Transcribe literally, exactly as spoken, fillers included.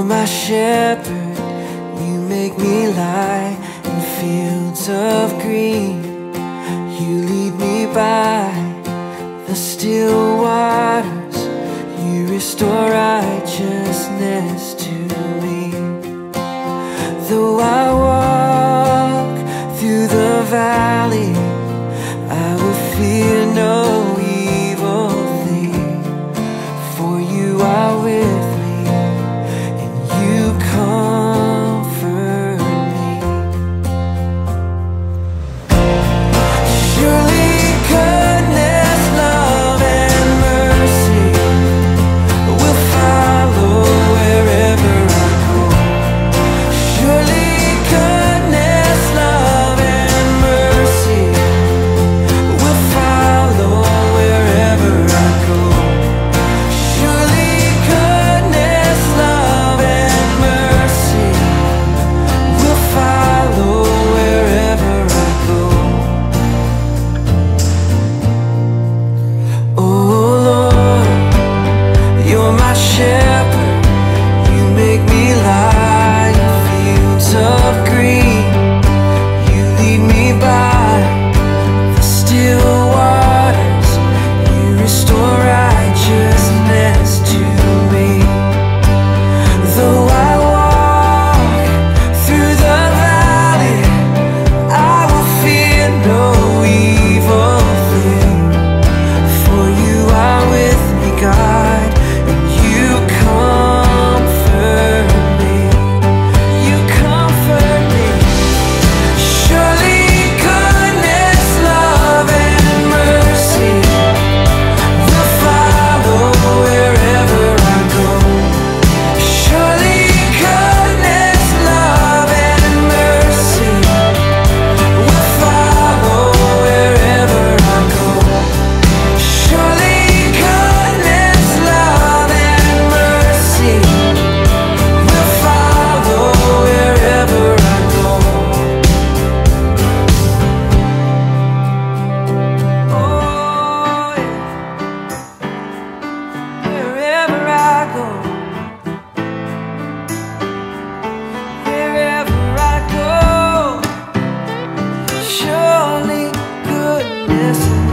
my shepherd, you make me lie in fields of green. You lead me by the still waters, you restore righteousness to me. Though I walk through the valley, I will fear no evil thing, for you are with me and you comfort me. Surely goodness, love, and mercy will follow wherever I go. Surely goodness, love, and mercy will follow wherever I go. Surely goodness, love, and mercy will follow wherever I go. Oh Lord, you're my shepherd, you make me lie in fields of green. You lead me by the still waters, you restore righteousness to me. Though I walk through the valley, I will fear no evil thing, for you are with me, God, and you comfort me. You comfort me. Surely goodness, love, and mercy will follow wherever I go. Surely goodness, love, and mercy will follow wherever I go. Surely goodness, love, and mercy will follow wherever I go. Oh, yeah. Wherever I go, wherever I go, surely goodness and